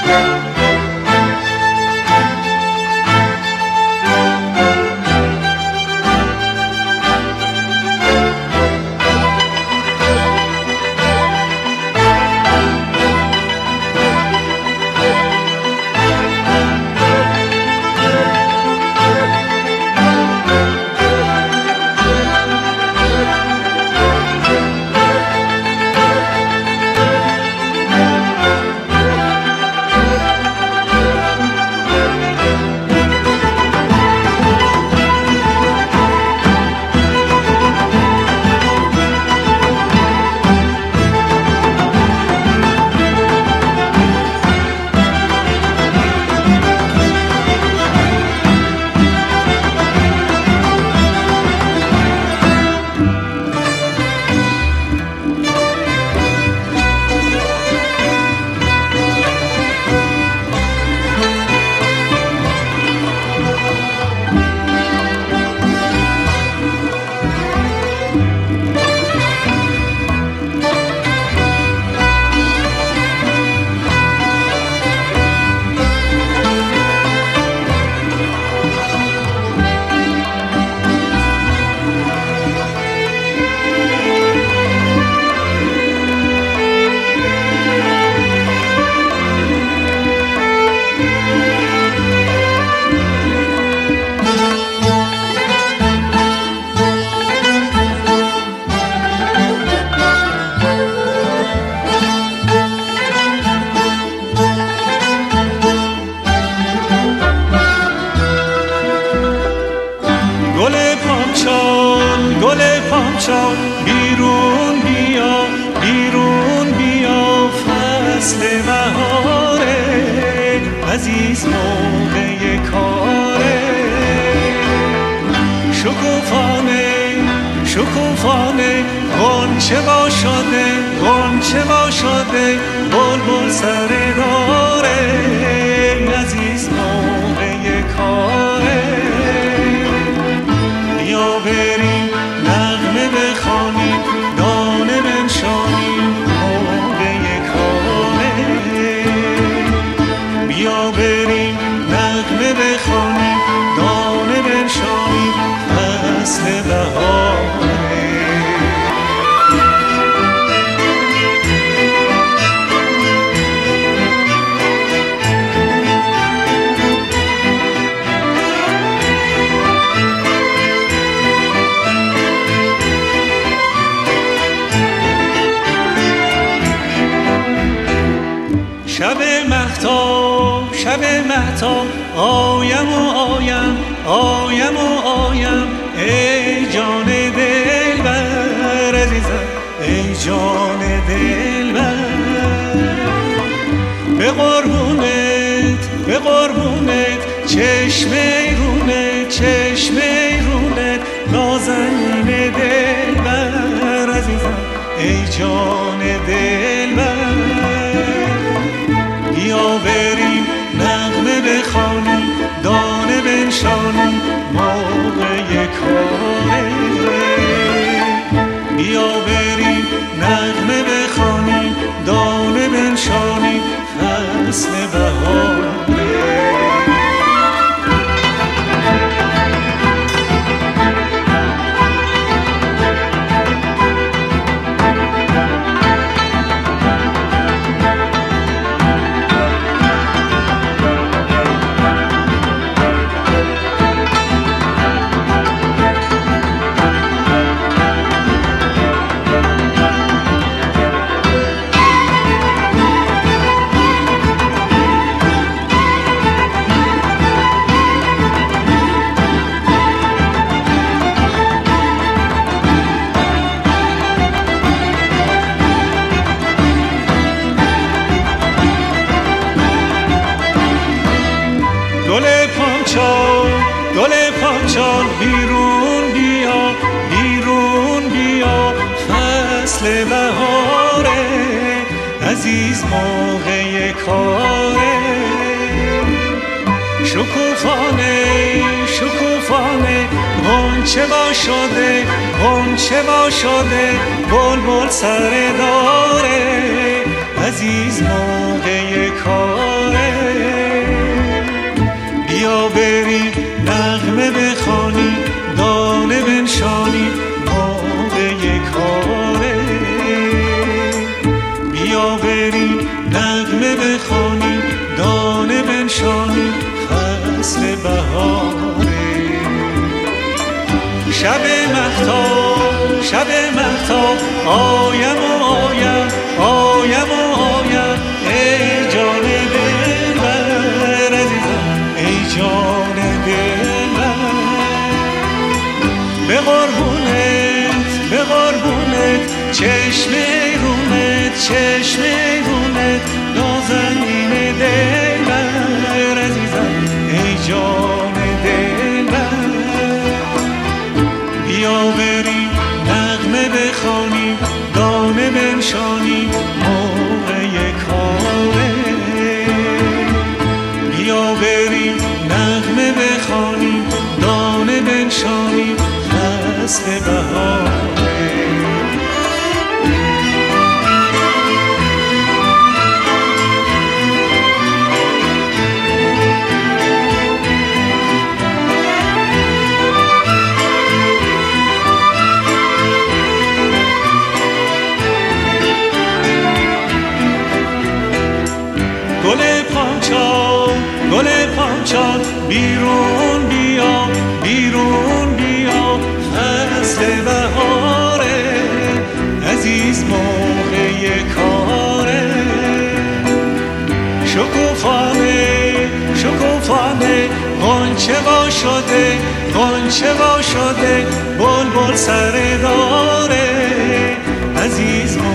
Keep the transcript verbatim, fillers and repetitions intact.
پامچال بیرون بیا بیرون بیا فصل بهاره عزیز موقع کاره شکوفانه شکوفانه غنچه با شده غنچه با شده بلبل سر داره عزیز موقع کاره بیا بریم نغمه بخوانیم دانه بنشانیم موقع کاره بیا بریم نغمه بخوانیم دانه بنشانیم فصل بهاره شب مهتاب شب مهتاب آیم و آیم آیم و آیم ای جان دلبر عزیزم ای جان دلبر به قربونت به قربونت چشم رونه چشم رونه نازنین دلبر عزیزم ای جان دلبر بیا بریم نغمه بخوانیم دانه بنشانیم موقع کاره بیا بریم نغمه بخوانیم دانه بنشانیم فصل بهاره گل پامچال گل پامچال بیرون بیا بیرون بیا فصل بهاره عزیز موقع کاره شکوفانه شکوفانه غنچه با شده غنچه با شده بلبل سر داره عزیز موقع کاره بنشانی فصل بهاره. شب مهتاب شب مهتاب آیم و آیم آیم و آیم ای جان دلبر عزیزم ای جان دلبر. به قربونت به قربونت چشم رونت چشم رونت نازنین دلبر عزیزم ای جان دلبر. بیا بریم نغمه بخوانیم دانه بنشانیم موقع کاره. بیا بریم نغمه بخوانیم دانه بنشانیم فصل بهاره. گل پانچال گل پانچال بیرون بیا بیرون بیا فصل بهاره. عزیز موقع کاره. شکوفانه شکوفانه غنچه وا شده غنچه وا شده بلبل سر داره. عزیز